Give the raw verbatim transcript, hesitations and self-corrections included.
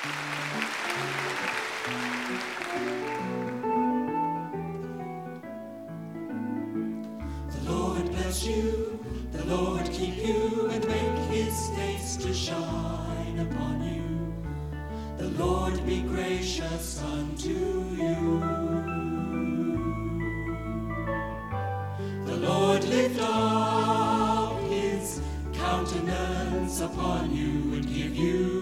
The Lord bless you, the Lord keep you, and make his face to shine upon you. The Lord be gracious unto you. The Lord lift up his countenance upon you and give you